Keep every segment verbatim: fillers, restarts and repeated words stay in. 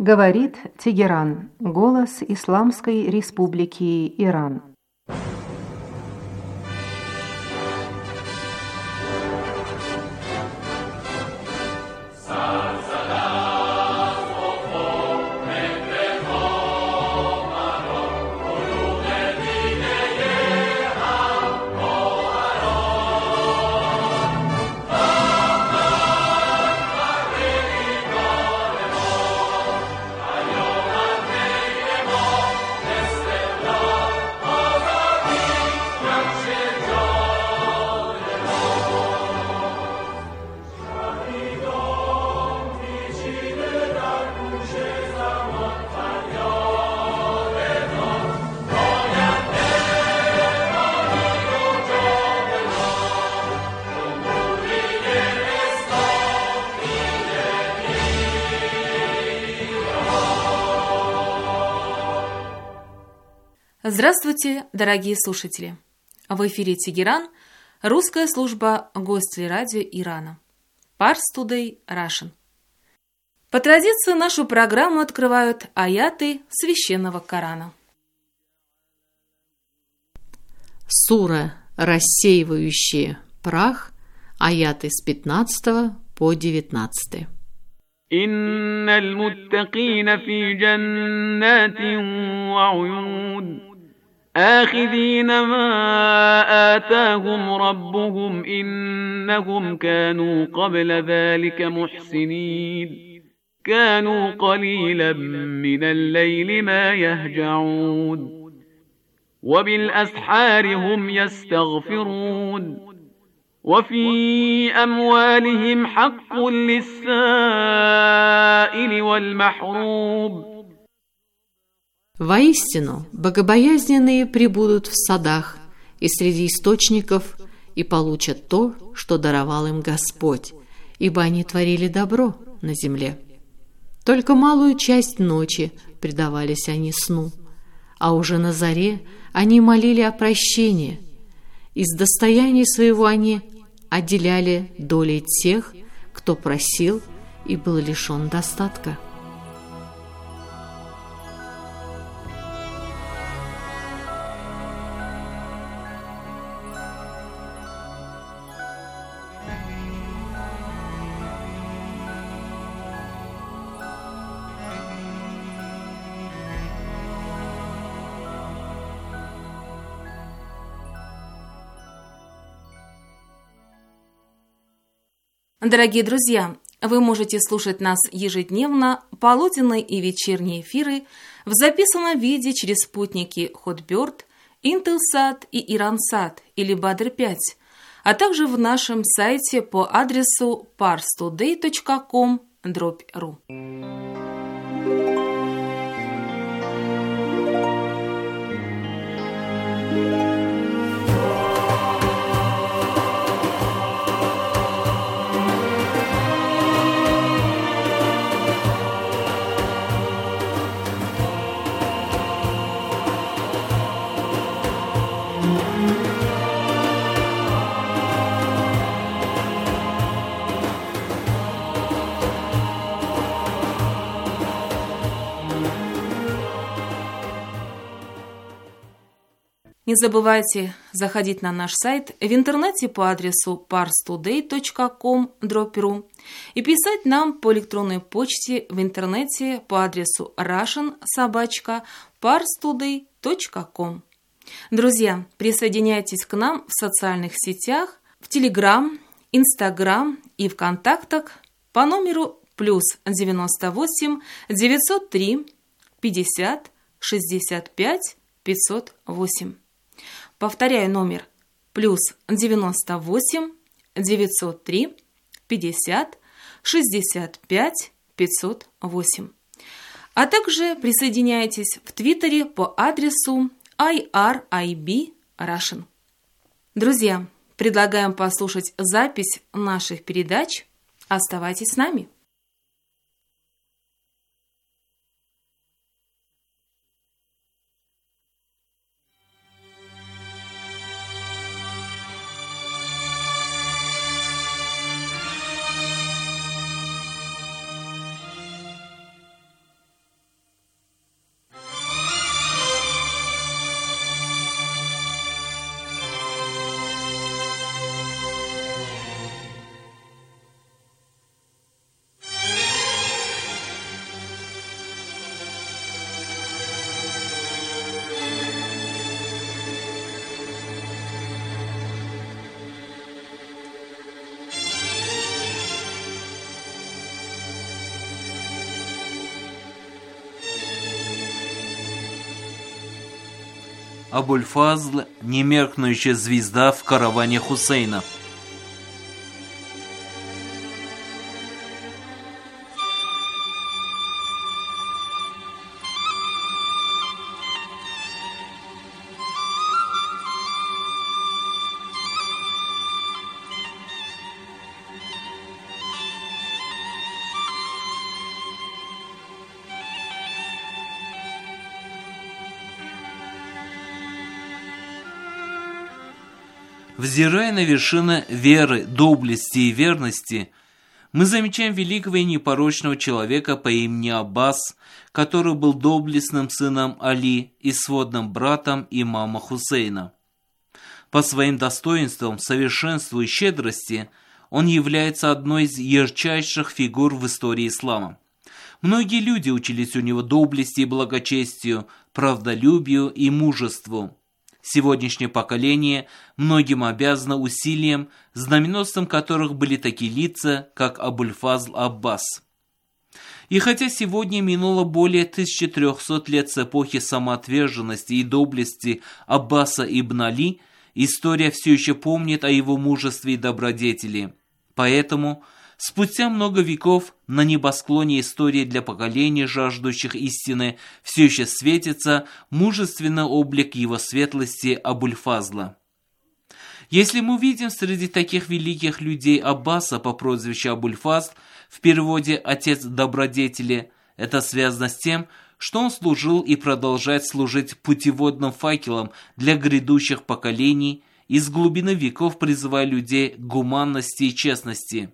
Говорит Тегеран, голос Исламской Республики Иран. Здравствуйте, дорогие слушатели! В эфире Тегеран, русская служба Гостелерадио Ирана. Pars Today Russian. По традиции нашу программу открывают аяты Священного Корана. Сура, рассеивающая прах, аяты с пятнадцатого по девятнадцатый. إن المتقين في جنات وعيون آخذين ما آتاهم ربهم إنهم كانوا قبل ذلك محسنين كانوا قليلا من الليل ما يهجعون وبالأسحار هم يستغفرون وفي أموالهم حق للسائل والمحروم. Воистину, богобоязненные пребудут в садах и среди источников и получат то, что даровал им Господь, ибо они творили добро на земле. Только малую часть ночи предавались они сну, а уже на заре они молили о прощении. Из достояния своего они отделяли доли тех, кто просил и был лишен достатка. Дорогие друзья, вы можете слушать нас ежедневно, полуденные и вечерние эфиры в записанном виде через спутники Hotbird, Intelsat и Iransat или Badr пять, а также в нашем сайте по адресу pars today точка com дробь ру. Не забывайте заходить на наш сайт в интернете по адресу pars today точка com дробь ру и писать нам по электронной почте в интернете по адресу russian собака pars today точка com. Друзья, присоединяйтесь к нам в социальных сетях, в Telegram, Instagram и в контактах по номеру плюс девяносто восемь девятьсот три пятьдесят шестьдесят пять пятьсот восемь. Повторяю номер плюс девяносто восемь девятьсот три пятьдесят шестьдесят пять пятьсот восемь. А также присоединяйтесь в Твиттере по адресу ай ар ай би Russian. Друзья, предлагаем послушать запись наших передач. Оставайтесь с нами. Абуль-Фазл – немеркнущая звезда в караване Хусейна. Взирая на вершины веры, доблести и верности, мы замечаем великого и непорочного человека по имени Аббас, который был доблестным сыном Али и сводным братом имама Хусейна. По своим достоинствам, совершенству и щедрости он является одной из ярчайших фигур в истории ислама. Многие люди учились у него доблести и благочестию, правдолюбию и мужеству. Сегодняшнее поколение многим обязано усилиям, знаменосцем которых были такие лица, как Абуль-Фазл Аббас. И хотя сегодня минуло более тысячи трёхсот лет с эпохи самоотверженности и доблести Аббаса ибн Али, история все еще помнит о его мужестве и добродетели. Поэтому спустя много веков на небосклоне истории для поколений, жаждущих истины, все еще светится мужественный облик его светлости Абуль-Фазла. Если мы видим среди таких великих людей Аббаса по прозвищу Абуль-Фазл, в переводе «отец добродетели», это связано с тем, что он служил и продолжает служить путеводным факелом для грядущих поколений, из глубины веков призывая людей к гуманности и честности.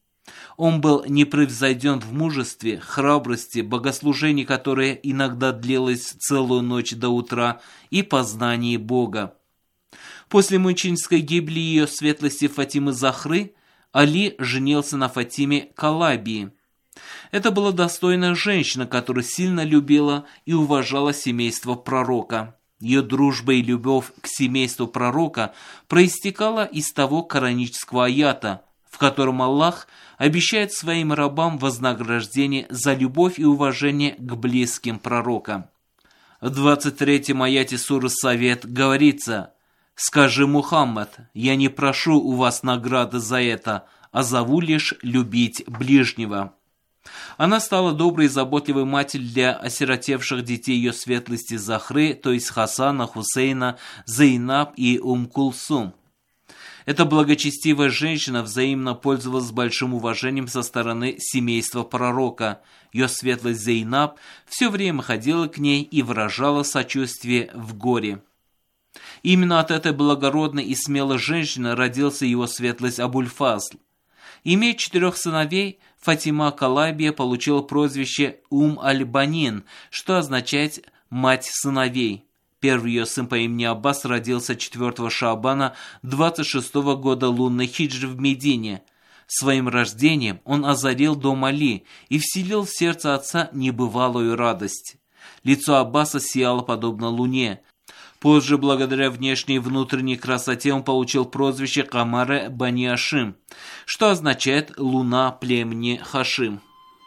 Он был непревзойден в мужестве, храбрости, богослужении, которое иногда длилось целую ночь до утра, и познании Бога. После мученической гибели ее светлости Фатимы Захры, Али женился на Фатиме Калабии. Это была достойная женщина, которая сильно любила и уважала семейство пророка. Ее дружба и любовь к семейству пророка проистекала из того коранического аята, в котором Аллах обещает своим рабам вознаграждение за любовь и уважение к близким пророка. В двадцать третьем аяте суры Совет говорится: «Скажи, Мухаммад, я не прошу у вас награды за это, а зову лишь любить ближнего». Она стала доброй и заботливой матерью для осиротевших детей ее светлости Захры, то есть Хасана, Хусейна, Зейнаб и Ум-Кулсум. Эта благочестивая женщина взаимно пользовалась большим уважением со стороны семейства пророка. Ее светлость Зейнаб все время ходила к ней и выражала сочувствие в горе. Именно от этой благородной и смелой женщины родился его светлость Абуль-Фазл. Имея четырех сыновей, Фатима Калабия получила прозвище Ум-аль-Банин, что означает «мать сыновей». Первый ее сын по имени Аббас родился четвёртого Шаабана двадцать шестого года лунной хиджры в Медине. Своим рождением он озарил дом Али и вселил в сердце отца небывалую радость. Лицо Аббаса сияло подобно луне. Позже, благодаря внешней и внутренней красоте, он получил прозвище Камаре Бани Ашим, что означает «луна племени Хашим».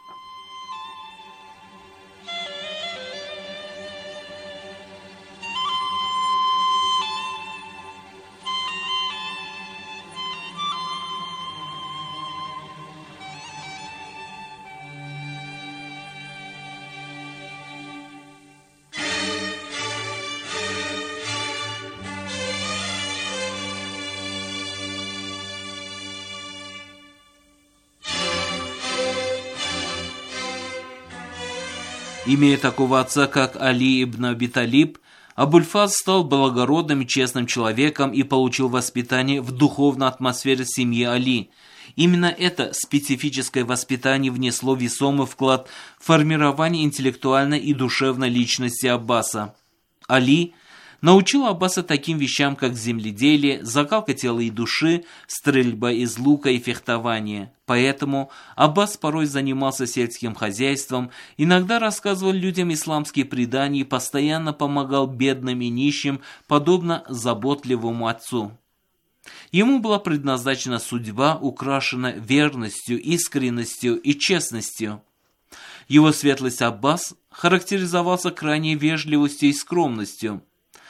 Имея такого отца, как Али ибн Аби Талиб, Абуль-Фазл стал благородным и честным человеком и получил воспитание в духовной атмосфере семьи Али. Именно это специфическое воспитание внесло весомый вклад в формирование интеллектуальной и душевной личности Аббаса. Али научил Аббаса таким вещам, как земледелие, закалка тела и души, стрельба из лука и фехтование. Поэтому Аббас порой занимался сельским хозяйством, иногда рассказывал людям исламские предания и постоянно помогал бедным и нищим, подобно заботливому отцу. Ему была предназначена судьба, украшенная верностью, искренностью и честностью. Его светлость Аббас характеризовался крайней вежливостью и скромностью.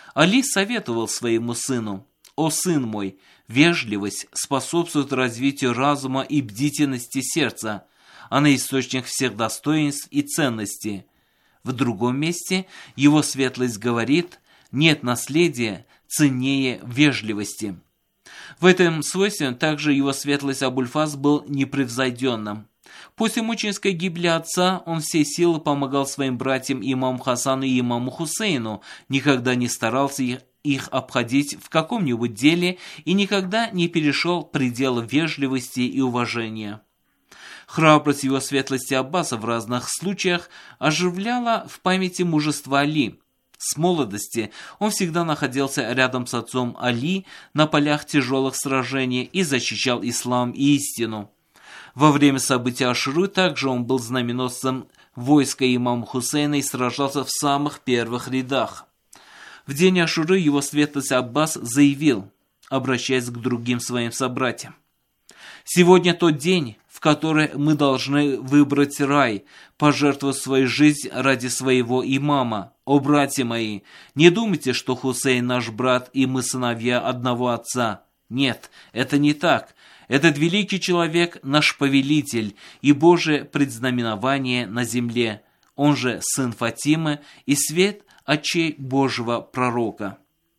Али советовал своему сыну: «О сын мой, вежливость способствует развитию разума и бдительности сердца. Она источник всех достоинств и ценностей». В другом месте его светлость говорит: «Нет наследия ценнее вежливости». В этом свойстве также его светлость Абуль-Фазл был непревзойденным. После мученической гибели отца он всей силы помогал своим братьям имаму Хасану и имаму Хусейну, никогда не старался их, их обходить в каком-нибудь деле и никогда не перешел пределы вежливости и уважения. Храбрость его светлости Аббаса в разных случаях оживляла в памяти мужество Али. С молодости он всегда находился рядом с отцом Али на полях тяжелых сражений и защищал ислам и истину. Во время событий Ашуры также он был знаменосцем войска имама Хусейна и сражался в самых первых рядах. В день Ашуры его светлость Аббас заявил, обращаясь к другим своим собратьям: «Сегодня тот день, в который мы должны выбрать рай, пожертвовать свою жизнь ради своего имама. О, братья мои, не думайте, что Хусейн наш брат и мы сыновья одного отца. Нет, это не так. Этот великий человек – наш повелитель и Божие предзнаменование на земле. Он же сын Фатимы и свет очей Божьего пророка».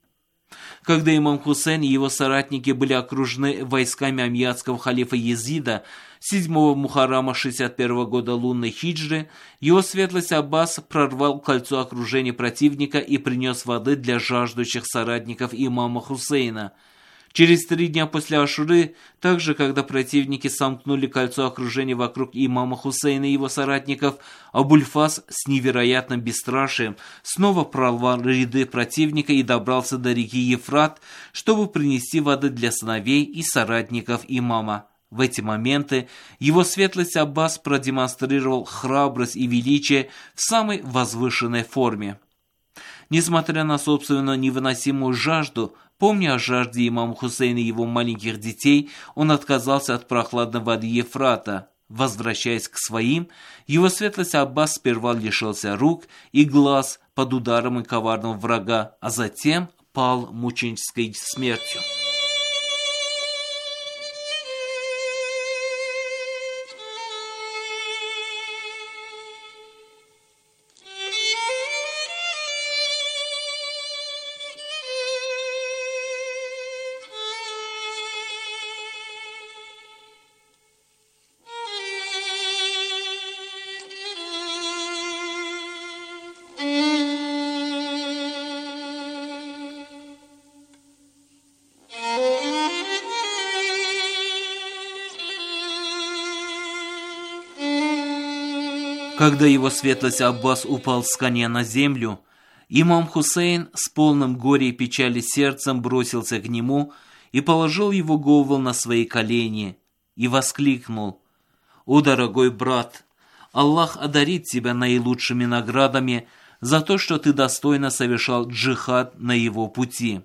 Когда имам Хусейн и его соратники были окружены войсками амьядского халифа Езида седьмого Мухаррама шестьдесят первого года лунной хиджры, его светлость Аббас прорвал кольцо окружения противника и принес воды для жаждущих соратников имама Хусейна. Через три дня после Ашуры, также когда противники сомкнули кольцо окружения вокруг имама Хусейна и его соратников, Абуль-Фазл с невероятным бесстрашием снова прорвал ряды противника и добрался до реки Ефрат, чтобы принести воды для сыновей и соратников имама. В эти моменты его светлость Аббас продемонстрировал храбрость и величие в самой возвышенной форме. Несмотря на собственную невыносимую жажду, помня о жажде имама Хусейна и его маленьких детей, он отказался от прохладной воды Ефрата. Возвращаясь к своим, его светлость Аббас сперва лишился рук и глаз под ударом и коварного врага, а затем пал мученической смертью. Когда его светлость Аббас упал с коня на землю, имам Хусейн с полным горя и печали сердцем бросился к нему и положил его голову на свои колени и воскликнул: «О, дорогой брат, Аллах одарит тебя наилучшими наградами за то, что ты достойно совершал джихад на его пути».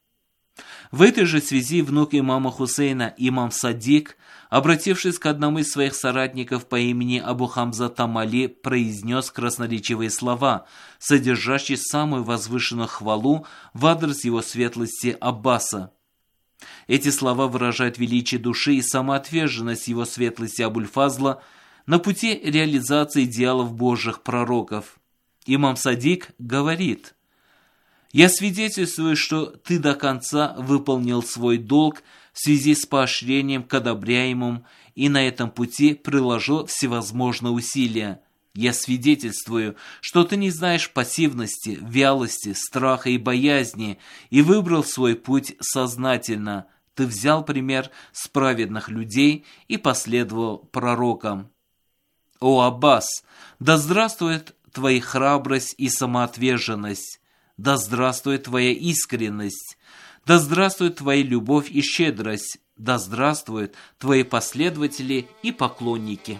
В этой же связи внук имама Хусейна, имам Садик, обратившись к одному из своих соратников по имени Абу Хамза Тамали, произнес красноречивые слова, содержащие самую возвышенную хвалу в адрес его светлости Аббаса. Эти слова выражают величие души и самоотверженность его светлости Абуль-Фазла на пути реализации идеалов Божьих пророков. Имам Садик говорит: «Я свидетельствую, что ты до конца выполнил свой долг в связи с поощрением к одобряемому и на этом пути приложил всевозможные усилия. Я свидетельствую, что ты не знаешь пассивности, вялости, страха и боязни и выбрал свой путь сознательно. Ты взял пример с праведных людей и последовал пророкам. О, Аббас, да здравствует твоя храбрость и самоотверженность! Да здравствует твоя искренность! Да здравствует твоя любовь и щедрость! Да здравствуют твои последователи и поклонники!»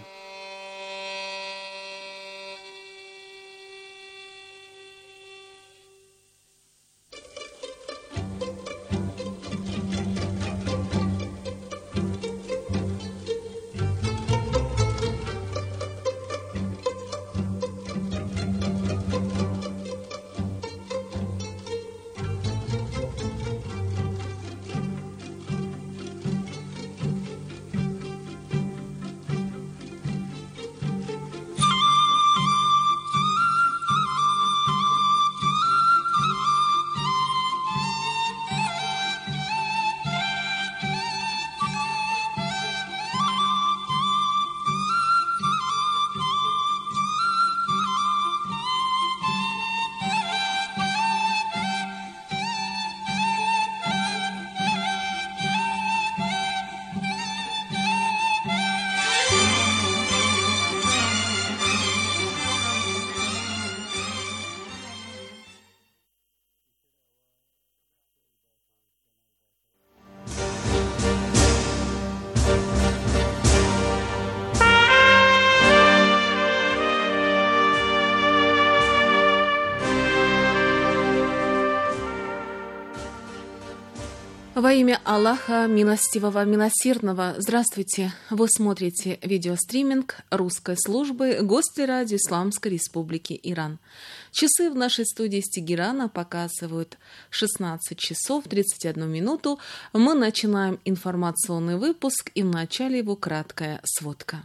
Во имя Аллаха, милостивого, милосердного, здравствуйте! Вы смотрите видеостриминг русской службы Гостелерадио Исламской Республики Иран. Часы в нашей студии из Тегерана показывают шестнадцать часов тридцать одну минуту. Мы начинаем информационный выпуск, и в начале его краткая сводка.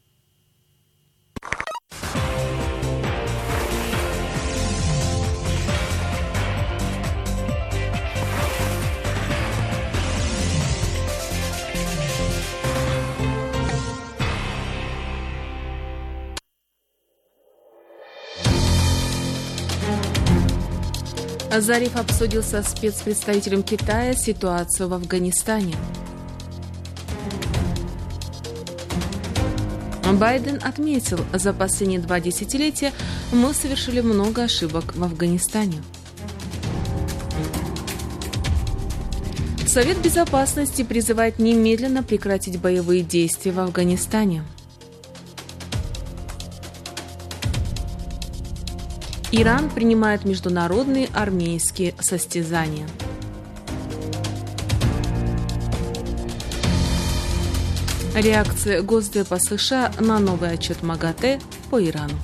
Зариф обсудил со спецпредставителем Китая ситуацию в Афганистане. Байден отметил, за последние два десятилетия мы совершили много ошибок в Афганистане. Совет Безопасности призывает немедленно прекратить боевые действия в Афганистане. Иран принимает международные армейские состязания. Реакция Госдепа США на новый отчет МАГАТЭ по Ирану.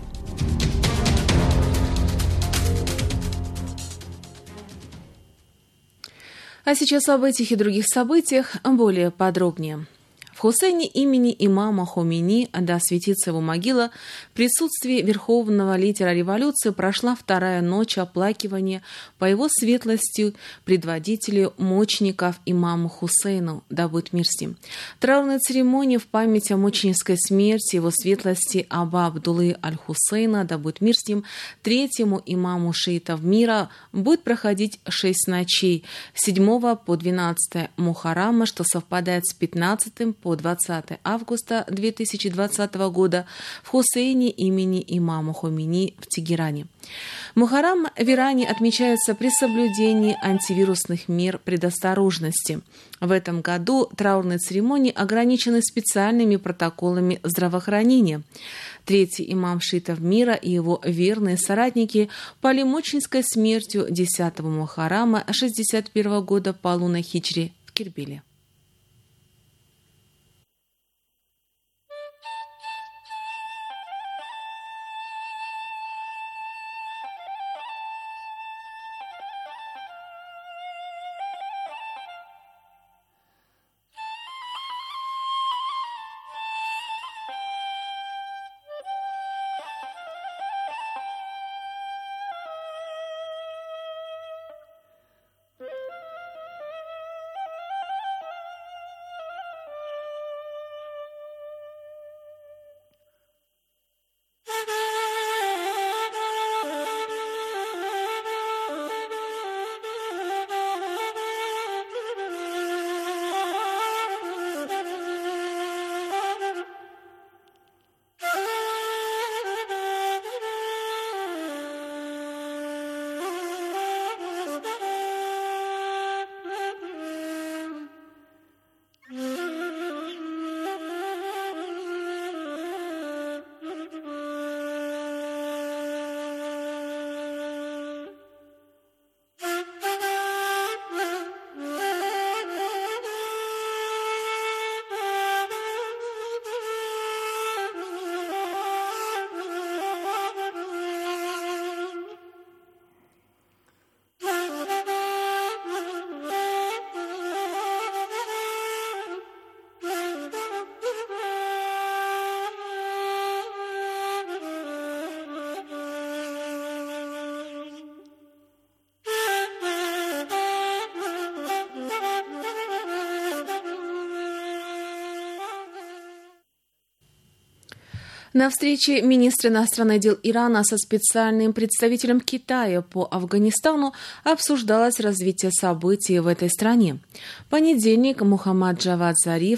А сейчас об этих и других событиях более подробнее. В Хусейне имени имама Хомейни, да осветится его могила, в присутствии верховного лидера революции прошла вторая ночь оплакивания по его светлости предводителю мучеников имаму Хусейну, да будет мир с ним. Траурная церемония в память о мученической смерти его светлости Аба Абдуллы Аль-Хусейна, да будет мир с ним, третьему имаму шиитов мира, будет проходить шесть ночей с седьмого по двенадцатое Мухаррама, что совпадает с пятнадцатым по двадцатое августа две тысячи двадцатого года в Хусейне имени имама Хомейни в Тегеране. Мухаррам в Иране отмечается при соблюдении антивирусных мер предосторожности. В этом году траурные церемонии ограничены специальными протоколами здравоохранения. Третий имам шиитов мира и его верные соратники пали мученической смертью десятого Мухаррама шестьдесят первого года по лунной хиджре в Кербеле. На встрече министра иностранных дел Ирана со специальным представителем Китая по Афганистану обсуждалось развитие событий в этой стране. В понедельник Мухаммад Джавад Зариф,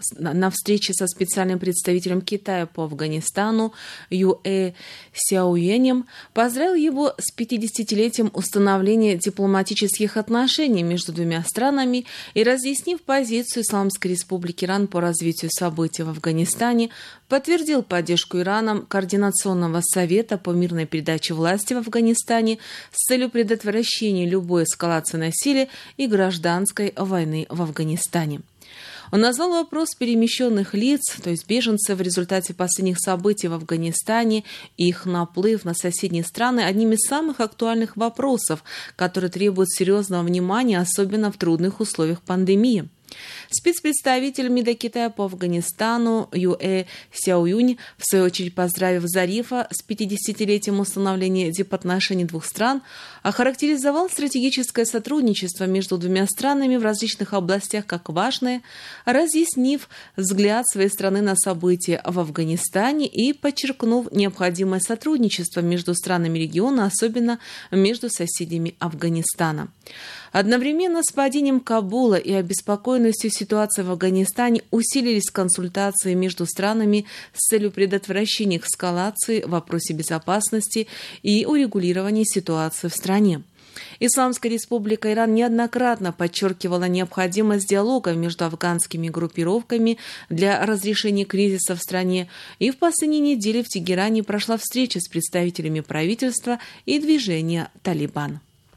на встрече со специальным представителем Китая по Афганистану Юэ Сяоюэнем поздравил его с пятидесятилетием установления дипломатических отношений между двумя странами и, разъяснив позицию Исламской Республики Иран по развитию событий в Афганистане, подтвердил поддержку Ираном Координационного совета по мирной передаче власти в Афганистане с целью предотвращения любой эскалации насилия и гражданской войны в Афганистане. Он назвал вопрос перемещенных лиц, то есть беженцев, в результате последних событий в Афганистане и их наплыв на соседние страны одним из самых актуальных вопросов, которые требуют серьезного внимания, особенно в трудных условиях пандемии. Спецпредставитель МИДа Китая по Афганистану Юэ Сяоюнь, в свою очередь поздравив Зарифа с пятидесятилетием установления дипотношений двух стран, охарактеризовал стратегическое сотрудничество между двумя странами в различных областях как важное, разъяснив взгляд своей страны на события в Афганистане и подчеркнув необходимое сотрудничество между странами региона, особенно между соседями Афганистана. Одновременно с падением Кабула и обеспокоенностью ситуации в Афганистане усилились консультации между странами с целью предотвращения эскалации в вопросе безопасности и урегулирования ситуации в стране. Исламская Республика Иран неоднократно подчеркивала необходимость диалога между афганскими группировками для разрешения кризиса в стране, и в последние недели в Тегеране прошла встреча с представителями правительства и движения «Талибан».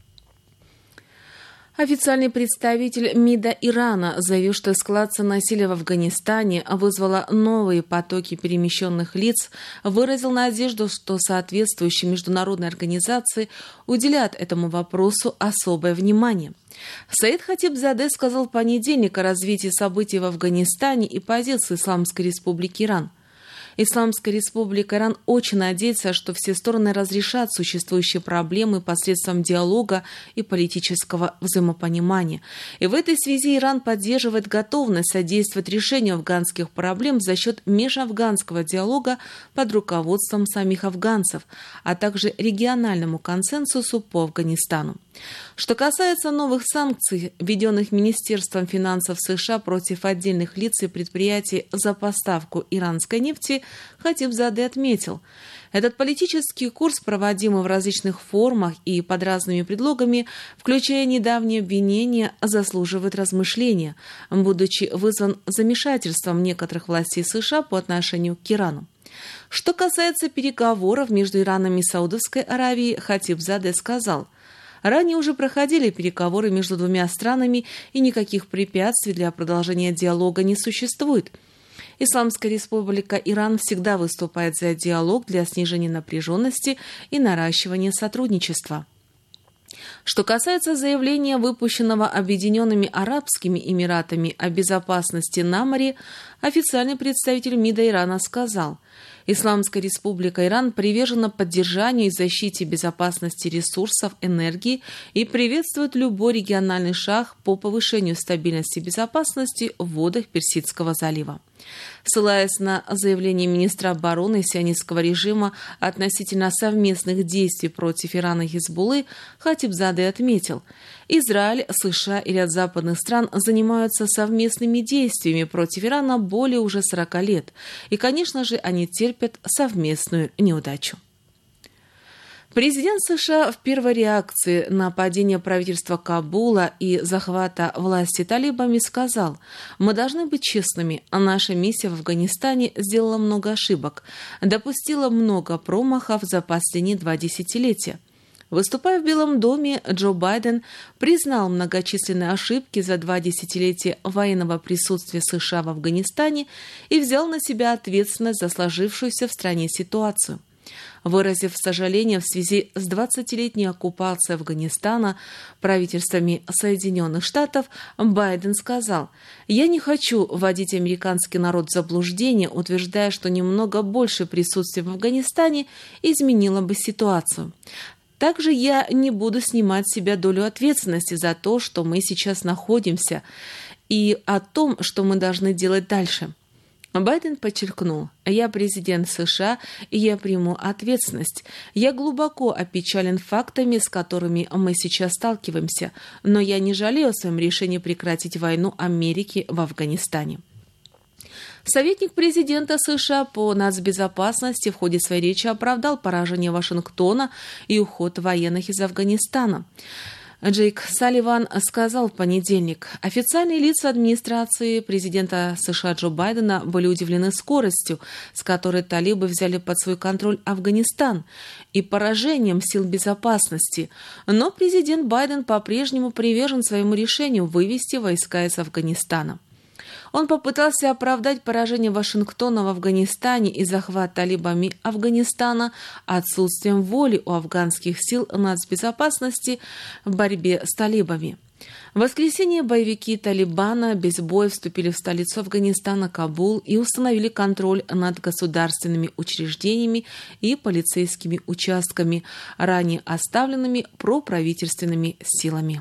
Официальный представитель МИДа Ирана заявил, что эскалация насилия в Афганистане вызвала новые потоки перемещенных лиц, выразил надежду, что соответствующие международные организации уделят этому вопросу особое внимание. Саид Хатибзадeh сказал в понедельник о развитии событий в Афганистане и позиции Исламской Республики Иран. Исламская Республика Иран очень надеется, что все стороны разрешат существующие проблемы посредством диалога и политического взаимопонимания. И в этой связи Иран поддерживает готовность содействовать решению афганских проблем за счет межафганского диалога под руководством самих афганцев, а также региональному консенсусу по Афганистану. Что касается новых санкций, введенных Министерством финансов США против отдельных лиц и предприятий за поставку иранской нефти, Хатибзадeh отметил, этот политический курс, проводимый в различных формах и под разными предлогами, включая недавние обвинения, заслуживает размышления, будучи вызван замешательством некоторых властей США по отношению к Ирану. Что касается переговоров между Ираном и Саудовской Аравией, Хатибзадeh сказал, ранее уже проходили переговоры между двумя странами, и никаких препятствий для продолжения диалога не существует. Исламская Республика Иран всегда выступает за диалог для снижения напряженности и наращивания сотрудничества. Что касается заявления, выпущенного Объединенными Арабскими Эмиратами о безопасности на море, официальный представитель МИДа Ирана сказал, Исламская Республика Иран привержена поддержанию и защите безопасности ресурсов энергии и приветствует любой региональный шаг по повышению стабильности и безопасности в водах Персидского залива. Ссылаясь на заявление министра обороны сионистского режима относительно совместных действий против Ирана и Хизбуллы, Хатибзадeh отметил, Израиль, США и ряд западных стран занимаются совместными действиями против Ирана более уже сорока лет, и, конечно же, они терпят совместную неудачу. Президент США в первой реакции на падение правительства Кабула и захвата власти талибами сказал, мы должны быть честными, а наша миссия в Афганистане сделала много ошибок, допустила много промахов за последние два десятилетия. Выступая в Белом доме, Джо Байден признал многочисленные ошибки за два десятилетия военного присутствия США в Афганистане и взял на себя ответственность за сложившуюся в стране ситуацию. Выразив сожаление в связи с двадцатилетней оккупацией Афганистана правительствами Соединенных Штатов, Байден сказал, «Я не хочу вводить американский народ в заблуждение, утверждая, что немного больше присутствия в Афганистане изменило бы ситуацию. Также я не буду снимать с себя долю ответственности за то, что мы сейчас находимся, и о том, что мы должны делать дальше». Байден подчеркнул, «Я президент США, и я приму ответственность. Я глубоко опечален фактами, с которыми мы сейчас сталкиваемся, но я не жалею о своем решении прекратить войну Америки в Афганистане». Советник президента США по нацбезопасности в ходе своей речи оправдал поражение Вашингтона и уход военных из Афганистана. Джейк Салливан сказал в понедельник, официальные лица администрации президента США Джо Байдена были удивлены скоростью, с которой талибы взяли под свой контроль Афганистан, и поражением сил безопасности. Но президент Байден по-прежнему привержен своему решению вывести войска из Афганистана. Он попытался оправдать поражение Вашингтона в Афганистане и захват талибами Афганистана отсутствием воли у афганских сил нацбезопасности в борьбе с талибами. В воскресенье боевики Талибана без боя вступили в столицу Афганистана, Кабул, и установили контроль над государственными учреждениями и полицейскими участками, ранее оставленными проправительственными силами.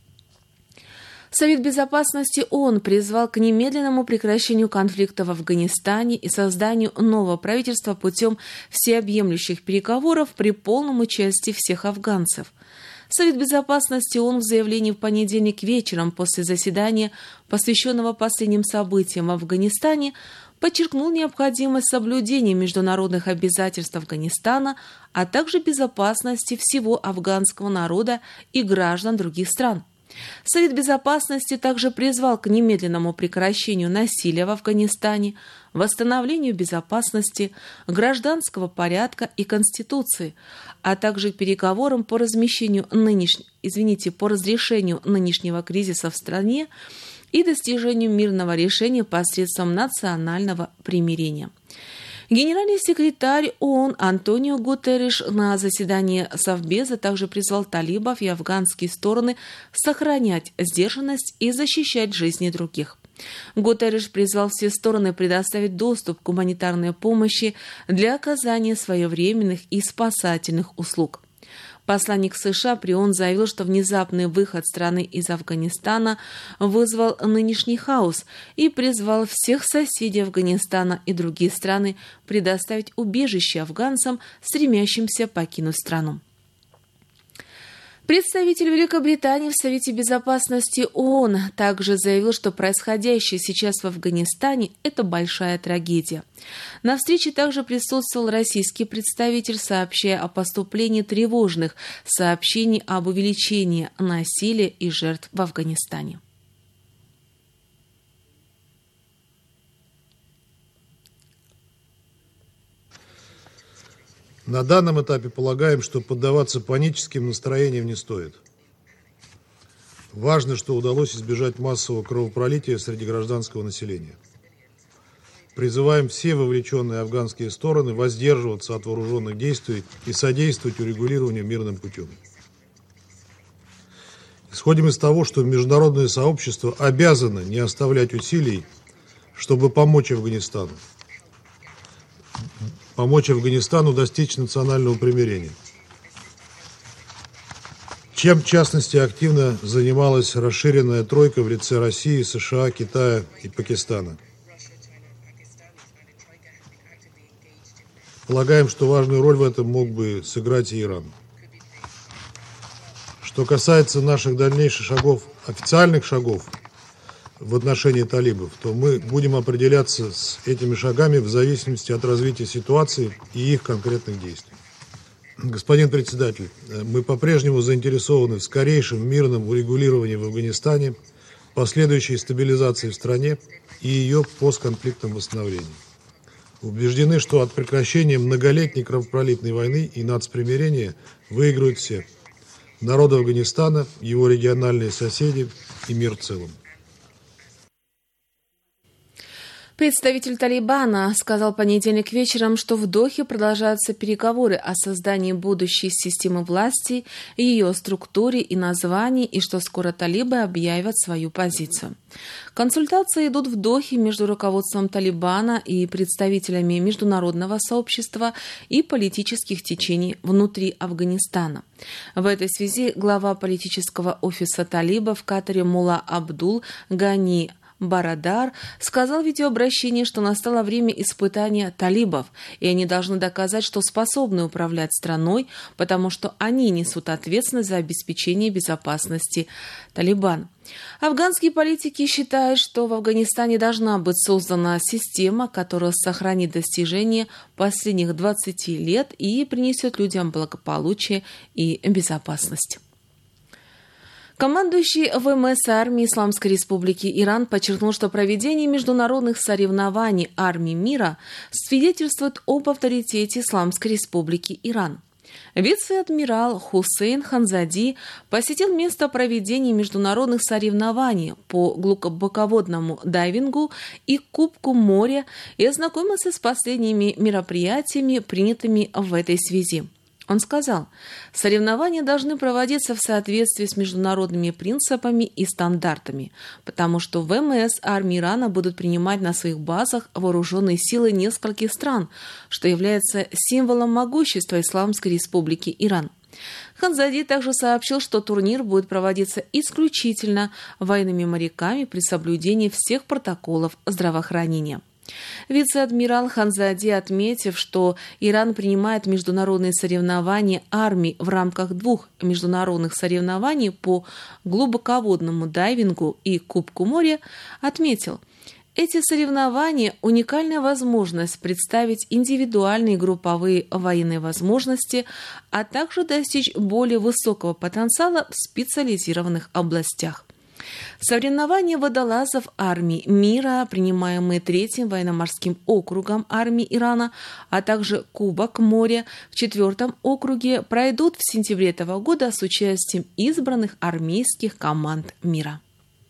Совет Безопасности ООН призвал к немедленному прекращению конфликта в Афганистане и созданию нового правительства путем всеобъемлющих переговоров при полном участии всех афганцев. Совет Безопасности ООН в заявлении в понедельник вечером после заседания, посвященного последним событиям в Афганистане, подчеркнул необходимость соблюдения международных обязательств Афганистана, а также безопасности всего афганского народа и граждан других стран. Совет Безопасности также призвал к немедленному прекращению насилия в Афганистане, восстановлению безопасности, гражданского порядка и Конституции, а также к переговорам по размещению нынеш... извините, по разрешению нынешнего кризиса в стране и достижению мирного решения посредством национального примирения. Генеральный секретарь ООН Антонио Гутерриш на заседании Совбеза также призвал талибов и афганские стороны сохранять сдержанность и защищать жизни других. Гутерриш призвал все стороны предоставить доступ к гуманитарной помощи для оказания своевременных и спасательных услуг. Посланник США при ООН заявил, что внезапный выход страны из Афганистана вызвал нынешний хаос и призвал всех соседей Афганистана и другие страны предоставить убежище афганцам, стремящимся покинуть страну. Представитель Великобритании в Совете Безопасности ООН также заявил, что происходящее сейчас в Афганистане – это большая трагедия. На встрече также присутствовал российский представитель, сообщая о поступлении тревожных сообщений об увеличении насилия и жертв в Афганистане. На данном этапе полагаем, что поддаваться паническим настроениям не стоит. Важно, что удалось избежать массового кровопролития среди гражданского населения. Призываем все вовлеченные афганские стороны воздерживаться от вооруженных действий и содействовать урегулированию мирным путем. Исходим из того, что международное сообщество обязано не оставлять усилий, чтобы помочь Афганистану. помочь Афганистану достичь национального примирения. Чем, в частности, активно занималась расширенная тройка в лице России, США, Китая и Пакистана. Полагаем, что важную роль в этом мог бы сыграть и Иран. Что касается наших дальнейших шагов, официальных шагов в отношении талибов, то мы будем определяться с этими шагами в зависимости от развития ситуации и их конкретных действий. Господин председатель, мы по-прежнему заинтересованы в скорейшем мирном урегулировании в Афганистане, последующей стабилизации в стране и ее постконфликтном восстановлении. Убеждены, что от прекращения многолетней кровопролитной войны и нацпримирения выиграют все – народ Афганистана, его региональные соседи и мир в целом. Представитель Талибана сказал в понедельник вечером, что в Дохе продолжаются переговоры о создании будущей системы власти, ее структуре и названии, и что скоро талибы объявят свою позицию. Консультации идут в Дохе между руководством Талибана и представителями международного сообщества и политических течений внутри Афганистана. В этой связи глава политического офиса талибов в Катаре Мулла Абдул Гани Барадар сказал в видеообращении, что настало время испытания талибов, и они должны доказать, что способны управлять страной, потому что они несут ответственность за обеспечение безопасности Талибан. Афганские политики считают, что в Афганистане должна быть создана система, которая сохранит достижения последних двадцати лет и принесет людям благополучие и безопасность. Командующий ВМС армии Исламской Республики Иран подчеркнул, что проведение международных соревнований армий мира свидетельствует об авторитете Исламской Республики Иран. Вице-адмирал Хусейн Ханзади посетил место проведения международных соревнований по глубоководному дайвингу и Кубку моря и ознакомился с последними мероприятиями, принятыми в этой связи. Он сказал, соревнования должны проводиться в соответствии с международными принципами и стандартами, потому что ВМС армии Ирана будут принимать на своих базах вооруженные силы нескольких стран, что является символом могущества Исламской Республики Иран. Ханзади также сообщил, что турнир будет проводиться исключительно военными моряками при соблюдении всех протоколов здравоохранения. Вице-адмирал Ханзади, отметив, что Иран принимает международные соревнования армий в рамках двух международных соревнований по глубоководному дайвингу и Кубку моря, отметил, эти соревнования – уникальная возможность представить индивидуальные и групповые военные возможности, а также достичь более высокого потенциала в специализированных областях. Соревнования водолазов армий мира, принимаемые третьим военно-морским округом армии Ирана, а также Кубок моря в четвертом округе пройдут в сентябре этого года с участием избранных армейских команд мира.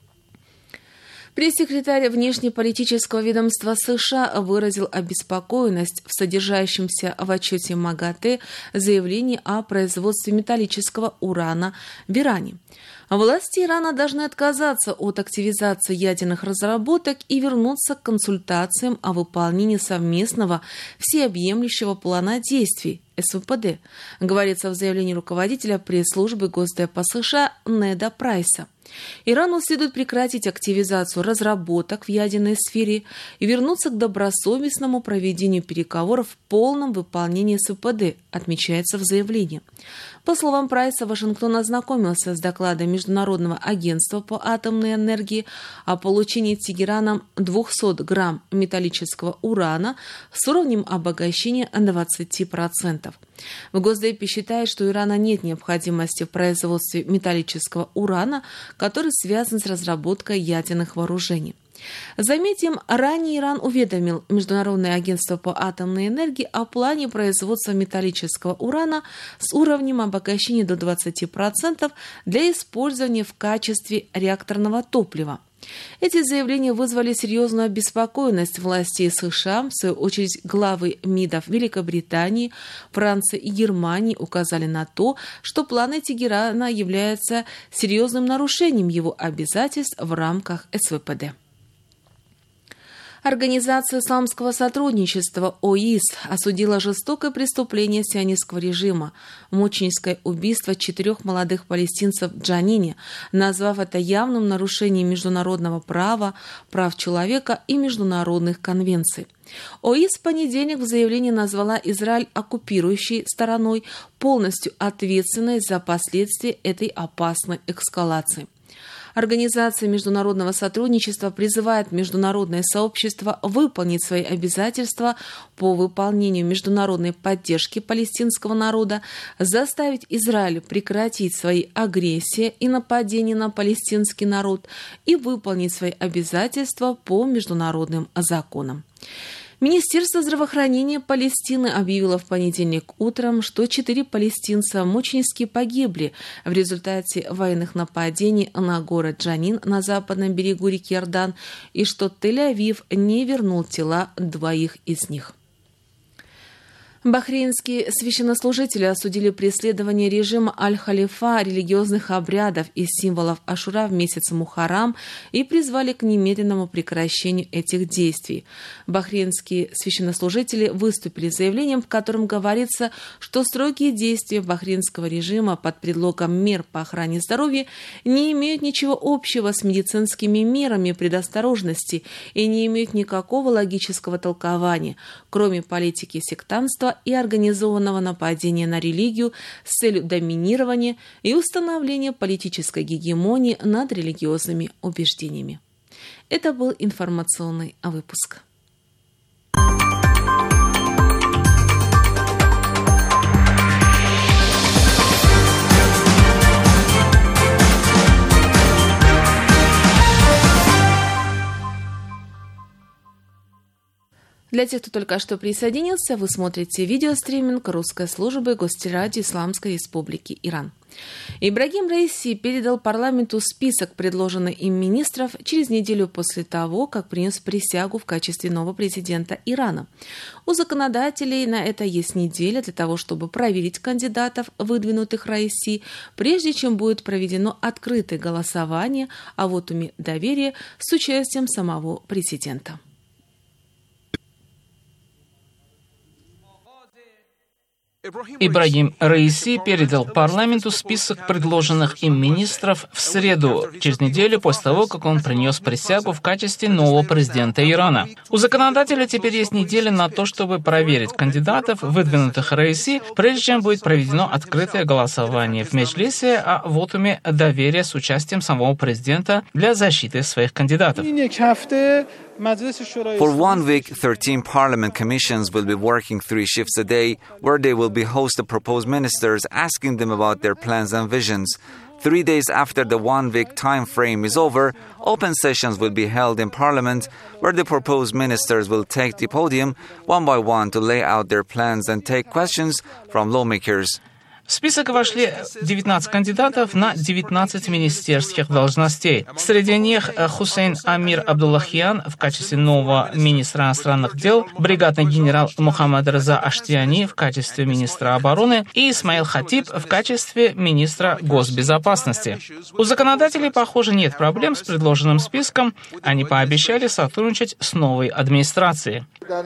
Пресс-секретарь внешнеполитического ведомства США выразил обеспокоенность в содержащемся в отчете МАГАТЭ заявлении о производстве металлического урана в Иране. Власти Ирана должны отказаться от активизации ядерных разработок и вернуться к консультациям о выполнении совместного всеобъемлющего плана действий эс вэ пэ дэ, говорится в заявлении руководителя пресс-службы Госдепа США Неда Прайса. Ирану следует прекратить активизацию разработок в ядерной сфере и вернуться к добросовестному проведению переговоров в полном выполнении эс вэ пэ дэ, отмечается в заявлении. По словам Прайса, Вашингтон ознакомился с докладом Международного агентства по атомной энергии о получении Тегераном двухсот грамм металлического урана с уровнем обогащения двадцать процентов. В Госдепе считают, что у Ирана нет необходимости в производстве металлического урана, который связан с разработкой ядерных вооружений. Заметим, ранее Иран уведомил Международное агентство по атомной энергии о плане производства металлического урана с уровнем обогащения до двадцати процентов для использования в качестве реакторного топлива. Эти заявления вызвали серьезную обеспокоенность властей США. В свою очередь, главы МИДов Великобритании, Франции и Германии указали на то, что планы Тегерана являются серьезным нарушением его обязательств в рамках эс вэ пэ дэ. Организация исламского сотрудничества о и эс осудила жестокое преступление сионистского режима – мученическое убийство четырех молодых палестинцев в Джанине, назвав это явным нарушением международного права, прав человека и международных конвенций. о и эс в понедельник в заявлении назвала Израиль оккупирующей стороной, полностью ответственной за последствия этой опасной эскалации. Организация международного сотрудничества призывает международное сообщество выполнить свои обязательства по выполнению международной поддержки палестинского народа, заставить Израиль прекратить свои агрессии и нападения на палестинский народ и выполнить свои обязательства по международным законам. Министерство здравоохранения Палестины объявило в понедельник утром, что четыре палестинца мученически погибли в результате военных нападений на город Джанин на западном берегу реки Иордан и что Тель-Авив не вернул тела двоих из них. Бахрейнские священнослужители осудили преследование режима Аль-Халифа религиозных обрядов и символов Ашура в месяц Мухаррам и призвали к немедленному прекращению этих действий. Бахрейнские священнослужители выступили с заявлением, в котором говорится, что строгие действия бахрейнского режима под предлогом мер по охране здоровья не имеют ничего общего с медицинскими мерами предосторожности и не имеют никакого логического толкования, кроме политики сектантства и организованного нападения на религию с целью доминирования и установления политической гегемонии над религиозными убеждениями. Это был информационный выпуск. Для тех, кто только что присоединился, вы смотрите видеостриминг русской службы Гостелерадио Исламской Республики Иран. Ибрагим Раиси передал парламенту список предложенных им министров через неделю после того, как принес присягу в качестве нового президента Ирана. У законодателей на это есть неделя для того, чтобы проверить кандидатов, выдвинутых Раиси, прежде чем будет проведено открытое голосование о вотуме доверия с участием самого президента. Ибрагим Раиси передал парламенту список предложенных им министров в среду, через неделю после того, как он принес присягу в качестве нового президента Ирана. У законодателя теперь есть неделя на то, чтобы проверить кандидатов, выдвинутых Раиси, прежде чем будет проведено открытое голосование в Меджлисе о вотуме доверия с участием самого президента для защиты своих кандидатов. For one week, thirteen parliament commissions will be working three shifts a day, where they will be host the proposed ministers, asking them about their plans and visions. Three days after the one-week time frame is over, open sessions will be held in Parliament, where the proposed ministers will take the podium one by one to lay out their plans and take questions from lawmakers. В список вошли девятнадцать кандидатов на девятнадцать министерских должностей. Среди них Хусейн Амир Абдуллахьян в качестве нового министра иностранных дел, бригадный генерал Мухаммад Реза Аштиани в качестве министра обороны и Исмаил Хатиб в качестве министра госбезопасности. У законодателей, похоже, нет проблем с предложенным списком. Они пообещали сотрудничать с новой администрацией.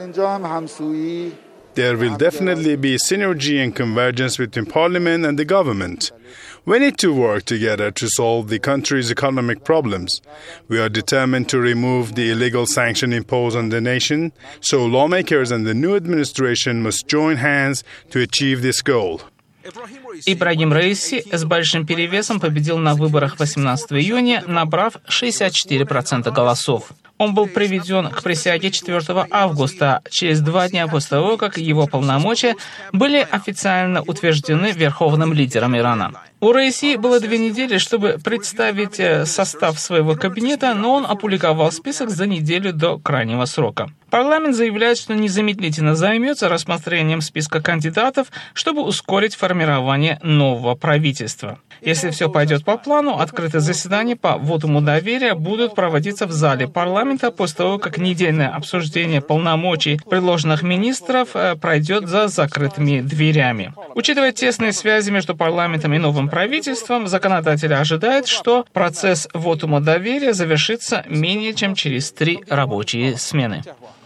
There will definitely be synergy and convergence between Parliament and the government. We need to work together to solve the country's economic problems. We are determined to remove the illegal sanction imposed on the nation, so lawmakers and the new administration must join hands to achieve this goal. Ибрагим Раиси с большим перевесом победил на выборах восемнадцатого июня, набрав шестьдесят четыре процента голосов. Он был приведен к присяге четвёртого августа, через два дня после того, как его полномочия были официально утверждены верховным лидером Ирана. У Раиси было две недели, чтобы представить состав своего кабинета, но он опубликовал список за неделю до крайнего срока. Парламент заявляет, что незамедлительно займется рассмотрением списка кандидатов, чтобы ускорить формирование нового правительства. Если все пойдет по плану, открытые заседания по вотуму доверия будут проводиться в зале парламента после того, как недельное обсуждение полномочий предложенных министров пройдет за закрытыми дверями. Учитывая тесные связи между парламентом и новым правительством, законодатели ожидают, что процесс вотума доверия завершится менее чем через три рабочие смены.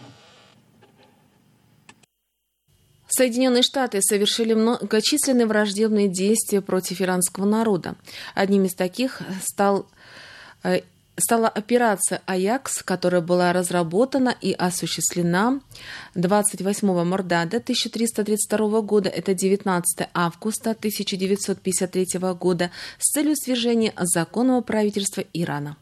Соединенные Штаты совершили многочисленные враждебные действия против иранского народа. Одним из таких стал, э, стала операция «Аякс», которая была разработана и осуществлена двадцать восьмого Мордада тысяча триста тридцать второго года, это девятнадцатого августа тысяча девятьсот пятьдесят третьего года, с целью свержения законного правительства Ирана.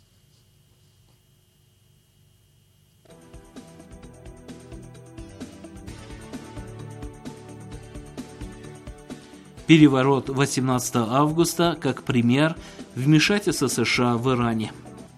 Переворот восемнадцатого августа как пример вмешательства США в Иране.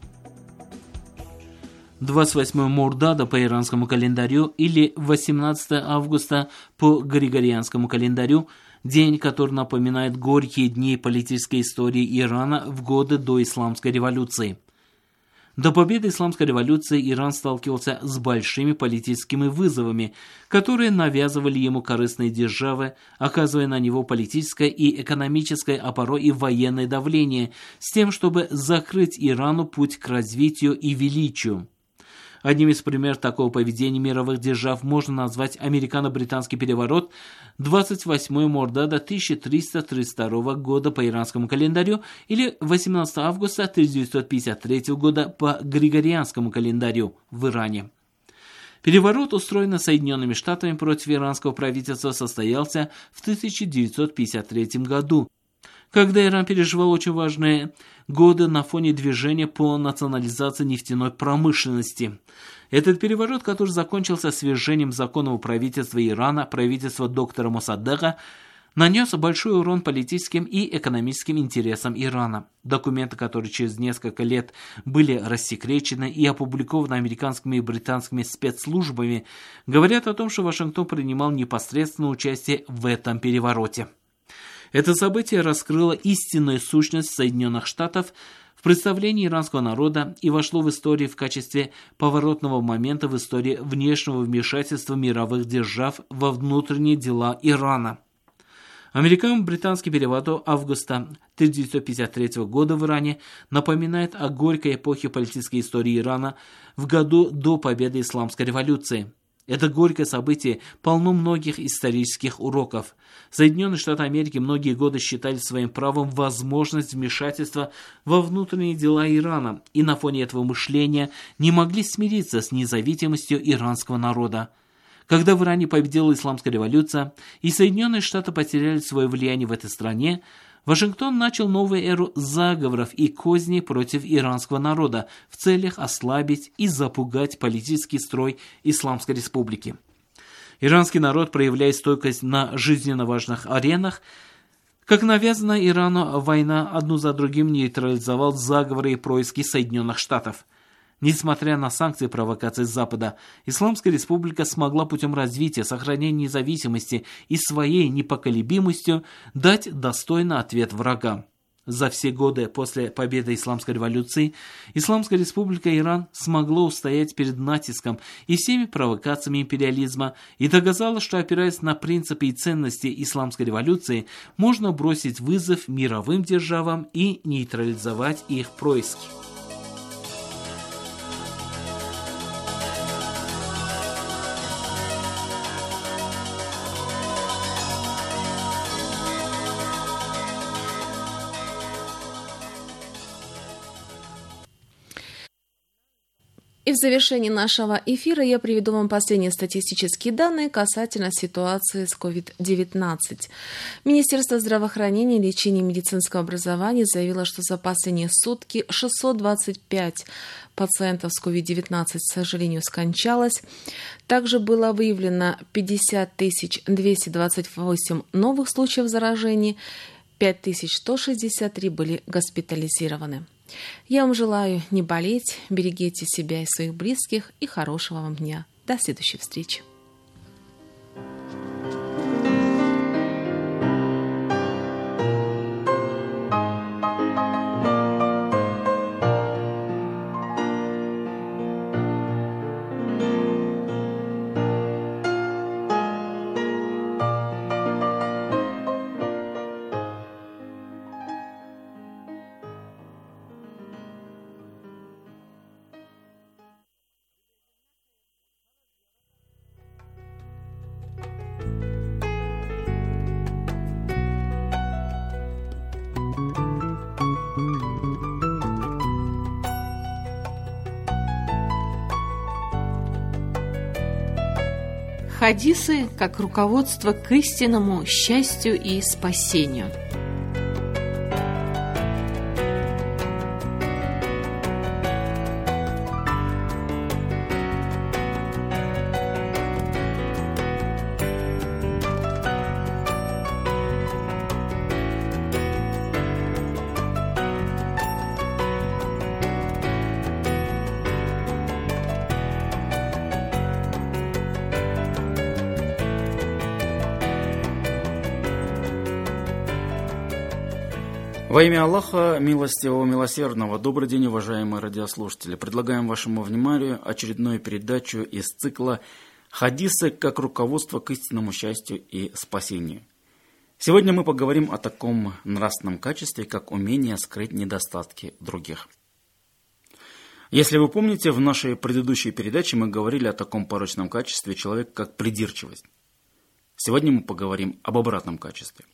двадцать восьмого Мордада по иранскому календарю или восемнадцатого августа по григорианскому календарю, день, который напоминает горькие дни политической истории Ирана в годы до Исламской революции. До победы исламской революции Иран сталкивался с большими политическими вызовами, которые навязывали ему корыстные державы, оказывая на него политическое и экономическое, а порой и военное давление, с тем, чтобы закрыть Ирану путь к развитию и величию. Одним из примеров такого поведения мировых держав можно назвать американо-британский переворот двадцать восьмого Мордада тысяча триста тридцать второго года по иранскому календарю или восемнадцатого августа тысяча девятьсот пятьдесят третьего года по григорианскому календарю в Иране. Переворот, устроенный Соединенными Штатами против иранского правительства, состоялся в тысяча девятьсот пятьдесят третьем году, когда Иран переживал очень важные годы на фоне движения по национализации нефтяной промышленности. Этот переворот, который закончился свержением законного правительства Ирана, правительства доктора Моссадега, нанес большой урон политическим и экономическим интересам Ирана. Документы, которые через несколько лет были рассекречены и опубликованы американскими и британскими спецслужбами, говорят о том, что Вашингтон принимал непосредственное участие в этом перевороте. Это событие раскрыло истинную сущность Соединенных Штатов в представлении иранского народа и вошло в историю в качестве поворотного момента в истории внешнего вмешательства мировых держав во внутренние дела Ирана. Американо-британский переворот августа тысяча девятьсот пятьдесят третьего года в Иране напоминает о горькой эпохе политической истории Ирана в году до победы исламской революции. Это горькое событие полно многих исторических уроков. Соединенные Штаты Америки многие годы считали своим правом возможность вмешательства во внутренние дела Ирана и на фоне этого мышления не могли смириться с независимостью иранского народа. Когда в Иране победила исламская революция и Соединенные Штаты потеряли свое влияние в этой стране, Вашингтон начал новую эру заговоров и козней против иранского народа в целях ослабить и запугать политический строй Исламской Республики. Иранский народ, проявляя стойкость на жизненно важных аренах, как навязанная Ирану война одну за другим нейтрализовал заговоры и происки Соединенных Штатов. Несмотря на санкции и провокации Запада, Исламская Республика смогла путем развития, сохранения независимости и своей непоколебимостью дать достойный ответ врагам. За все годы после победы Исламской революции Исламская Республика Иран смогла устоять перед натиском и всеми провокациями империализма и доказала, что, опираясь на принципы и ценности Исламской революции, можно бросить вызов мировым державам и нейтрализовать их происки. И в завершении нашего эфира я приведу вам последние статистические данные касательно ситуации с ковид девятнадцать. Министерство здравоохранения, лечения и медицинского образования заявило, что за последние сутки шестьсот двадцать пять пациентов с ковид девятнадцать, к сожалению, скончалось. Также было выявлено пятьдесят тысяч двести двадцать восемь новых случаев заражения, пять тысяч сто шестьдесят три были госпитализированы. Я вам желаю не болеть, берегите себя и своих близких и хорошего вам дня. До следующей встречи. Хадисы как руководство к истинному счастью и спасению. Во имя Аллаха, милостивого, милосердного, добрый день, уважаемые радиослушатели. Предлагаем вашему вниманию очередную передачу из цикла «Хадисы как руководство к истинному счастью и спасению». Сегодня мы поговорим о таком нравственном качестве, как умение скрыть недостатки других. Если вы помните, в нашей предыдущей передаче мы говорили о таком порочном качестве человека, как придирчивость. Сегодня мы поговорим об обратном качестве.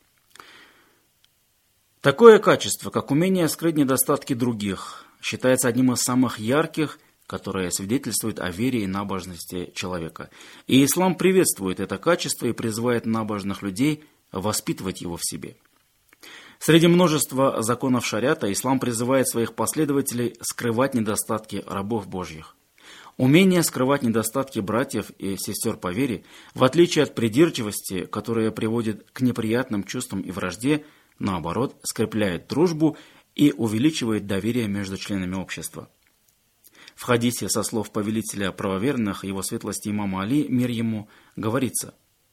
Такое качество, как умение скрыть недостатки других, считается одним из самых ярких, которое свидетельствует о вере и набожности человека. И ислам приветствует это качество и призывает набожных людей воспитывать его в себе. Среди множества законов шариата ислам призывает своих последователей скрывать недостатки рабов Божьих. Умение скрывать недостатки братьев и сестер по вере, в отличие от придирчивости, которая приводит к неприятным чувствам и вражде, наоборот, скрепляет дружбу и увеличивает доверие между членами общества. В хадисе со слов повелителя правоверных, его светлости имама Али, мир ему, говорится: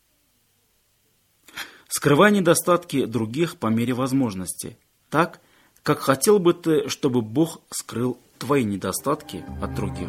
«Скрывай недостатки других по мере возможности, так, как хотел бы ты, чтобы Бог скрыл твои недостатки от других».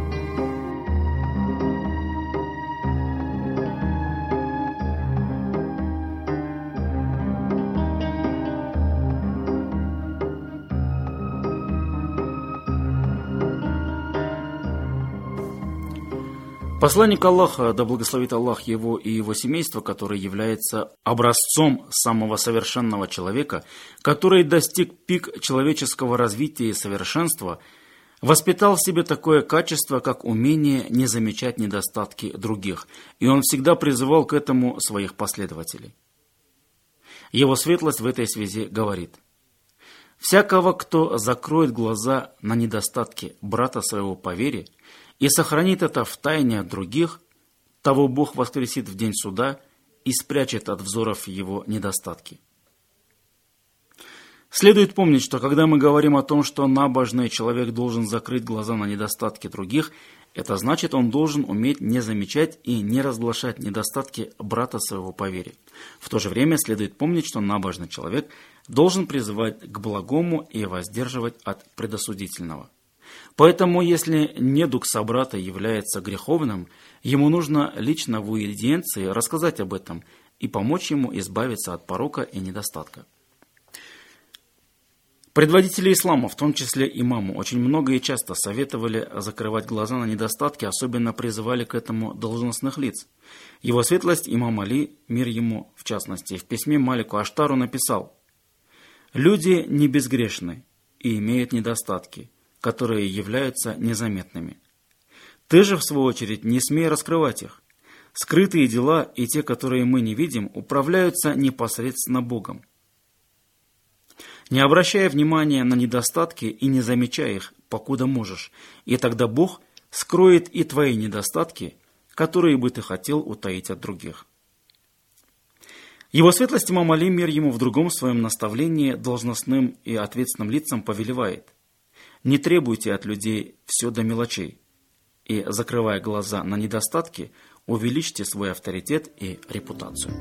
Посланник Аллаха, да благословит Аллах его и его семейство, который является образцом самого совершенного человека, который достиг пик человеческого развития и совершенства, воспитал в себе такое качество, как умение не замечать недостатки других, и он всегда призывал к этому своих последователей. Его светлость в этой связи говорит: «Всякого, кто закроет глаза на недостатки брата своего по вере и сохранит это в тайне от других, того Бог воскресит в день суда и спрячет от взоров его недостатки». Следует помнить, что когда мы говорим о том, что набожный человек должен закрыть глаза на недостатки других, это значит, он должен уметь не замечать и не разглашать недостатки брата своего по вере. В то же время следует помнить, что набожный человек должен призывать к благому и воздерживать от предосудительного. Поэтому, если недуг собрата является греховным, ему нужно лично в уидиенции рассказать об этом и помочь ему избавиться от порока и недостатка. Предводители ислама, в том числе имаму, очень много и часто советовали закрывать глаза на недостатки, особенно призывали к этому должностных лиц. Его светлость имам Али, мир ему в частности, в письме Малику Аштару написал: «Люди не безгрешны и имеют недостатки, которые являются незаметными. Ты же, в свою очередь, не смей раскрывать их. Скрытые дела и те, которые мы не видим, управляются непосредственно Богом. Не обращая внимания на недостатки и не замечая их, покуда можешь, и тогда Бог скроет и твои недостатки, которые бы ты хотел утаить от других». Его светлость имам Али, мир ему, в другом своем наставлении должностным и ответственным лицам повелевает: «Не требуйте от людей все до мелочей, и, закрывая глаза на недостатки, увеличьте свой авторитет и репутацию».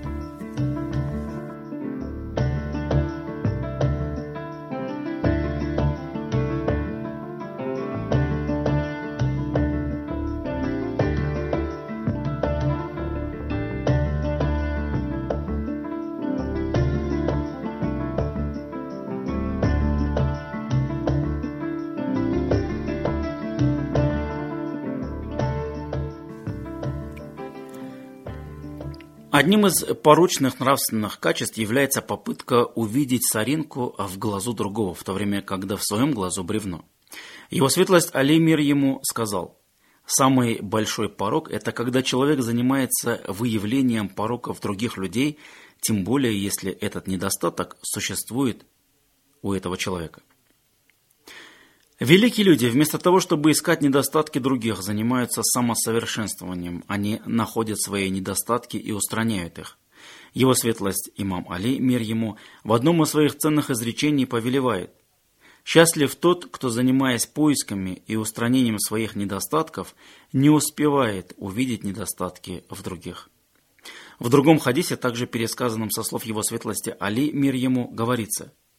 Одним из порочных нравственных качеств является попытка увидеть соринку в глазу другого, в то время, когда в своем глазу бревно. Его светлость Али, мир ему, сказал: «Самый большой порок – это когда человек занимается выявлением пороков других людей, тем более, если этот недостаток существует у этого человека». Великие люди, вместо того, чтобы искать недостатки других, занимаются самосовершенствованием. Они находят свои недостатки и устраняют их. Его светлость имам Али, мир ему, в одном из своих ценных изречений повелевает: «Счастлив тот, кто, занимаясь поисками и устранением своих недостатков, не успевает увидеть недостатки в других». В другом хадисе, также пересказанном со слов его светлости Али, мир ему, говорится: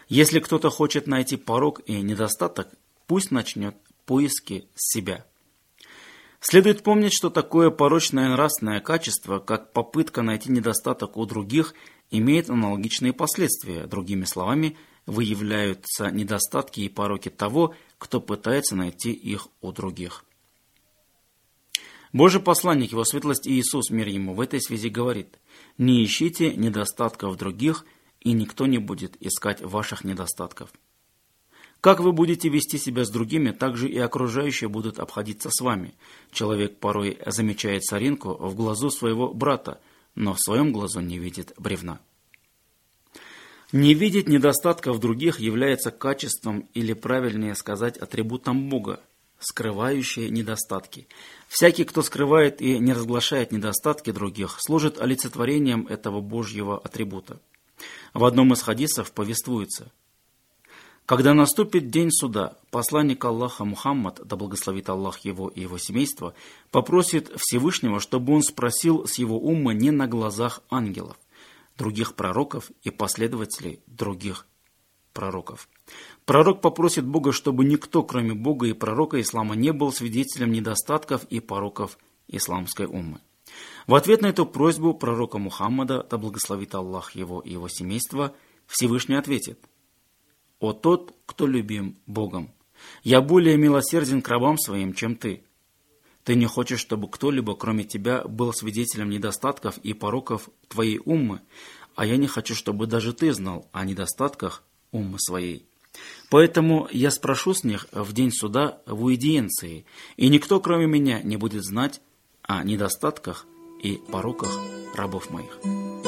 Если кто-то хочет найти порок и недостаток, пусть начнет поиски с себя. Следует помнить, что такое порочное нравственное качество, как попытка найти недостаток у других, имеет аналогичные последствия. Другими словами, выявляются недостатки и пороки того, кто пытается найти их у других. Божий посланник, его светлость Иисус, мир ему, в этой связи говорит: «Не ищите недостатков других, и никто не будет искать ваших недостатков». Как вы будете вести себя с другими, так же и окружающие будут обходиться с вами. Человек порой замечает соринку в глазу своего брата, но в своем глазу не видит бревна. Не видеть недостатков других является качеством, или правильнее сказать, атрибутом Бога, скрывающие недостатки. Всякий, кто скрывает и не разглашает недостатки других, служит олицетворением этого Божьего атрибута. В одном из хадисов повествуется: когда наступит день суда, посланник Аллаха Мухаммад, да благословит Аллах его и его семейство, попросит Всевышнего, чтобы он спросил с его умма не на глазах ангелов, других пророков и последователей других пророков. Пророк попросит Бога, чтобы никто, кроме Бога и пророка ислама, не был свидетелем недостатков и пороков исламской уммы. В ответ на эту просьбу пророка Мухаммада, да благословит Аллах его и его семейство, Всевышний ответит: «О тот, кто любим Богом, я более милосерден к рабам своим, чем ты. Ты не хочешь, чтобы кто-либо, кроме тебя, был свидетелем недостатков и пороков твоей уммы, а я не хочу, чтобы даже ты знал о недостатках уммы своей. Поэтому я спрошу с них в день суда в уидиенции, и никто, кроме меня, не будет знать о недостатках и пороках рабов моих».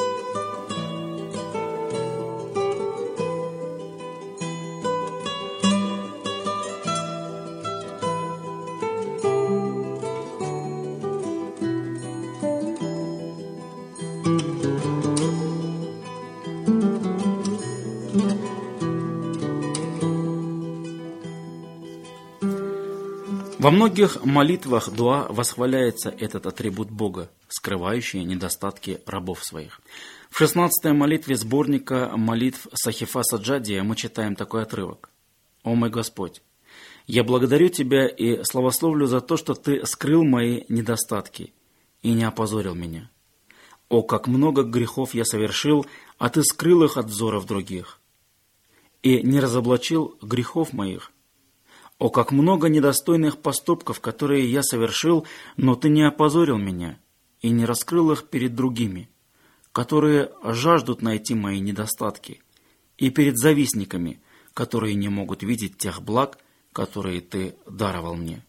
Во многих молитвах дуа восхваляется этот атрибут Бога, скрывающий недостатки рабов своих. В шестнадцатой молитве сборника молитв Сахифа Саджадия мы читаем такой отрывок: «О мой Господь, я благодарю Тебя и славословлю за то, что Ты скрыл мои недостатки и не опозорил меня. О, как много грехов я совершил, а Ты скрыл их от взоров других, и не разоблачил грехов моих. О, как много недостойных поступков, которые я совершил, но Ты не опозорил меня и не раскрыл их перед другими, которые жаждут найти мои недостатки, и перед завистниками, которые не могут видеть тех благ, которые Ты даровал мне».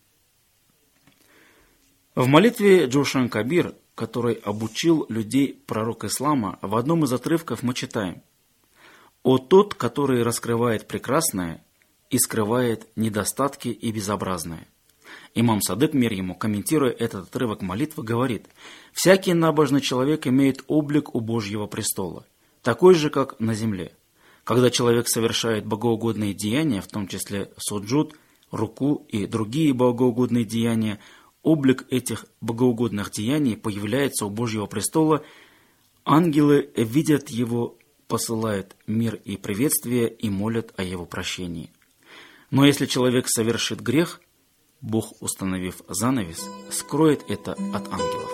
В молитве Джошан Кабир, который обучил людей пророк ислама, в одном из отрывков мы читаем: «О тот, который раскрывает прекрасное и скрывает недостатки и безобразное». Имам Садык, мир ему, комментируя этот отрывок молитвы, говорит: «Всякий набожный человек имеет облик у Божьего престола, такой же, как на земле. Когда человек совершает богоугодные деяния, в том числе суджуд, руку и другие богоугодные деяния, облик этих богоугодных деяний появляется у Божьего престола, ангелы видят его, посылают мир и приветствие и молят о его прощении. Но если человек совершит грех, Бог, установив занавес, скроет это от ангелов».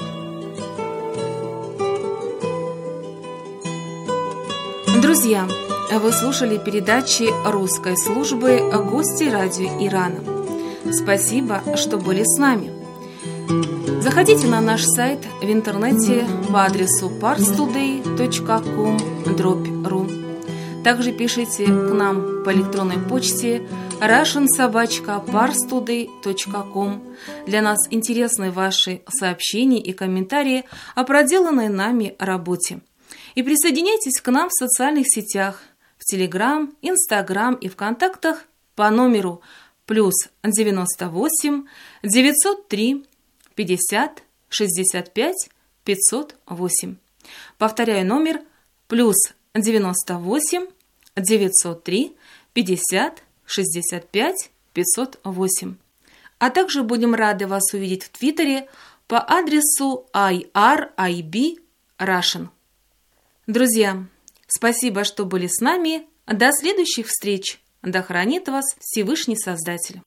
Друзья, вы слушали передачи русской службы «Гости радио Ирана». Спасибо, что были с нами. Заходите на наш сайт в интернете по адресу парстудей точка ком дробь ру. Также пишите к нам по электронной почте russian собака parstoday точка ком. Для нас интересны ваши сообщения и комментарии о проделанной нами работе. И присоединяйтесь к нам в социальных сетях, в Телеграм, Инстаграм и ВКонтактах по номеру плюс девяносто восемь девятьсот три пятьдесят шестьдесят пять пятьсот восемь. Повторяю номер плюс девяносто восемь девятьсот три пятьдесят шестьдесят пять пятьсот восемь. А также будем рады вас увидеть в Твиттере по адресу ай ар ай би Russian. Друзья, спасибо, что были с нами. До следующих встреч! Да хранит вас Всевышний Создатель!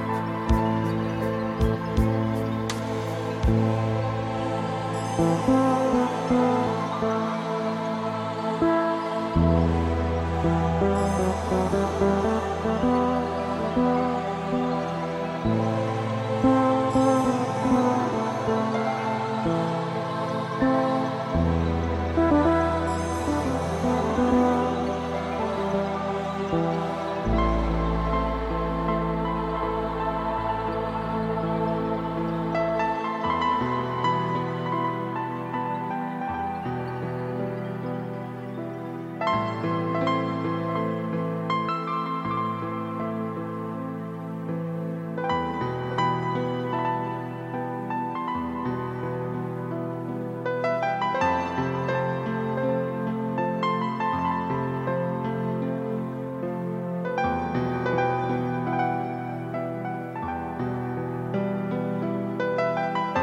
Thank you.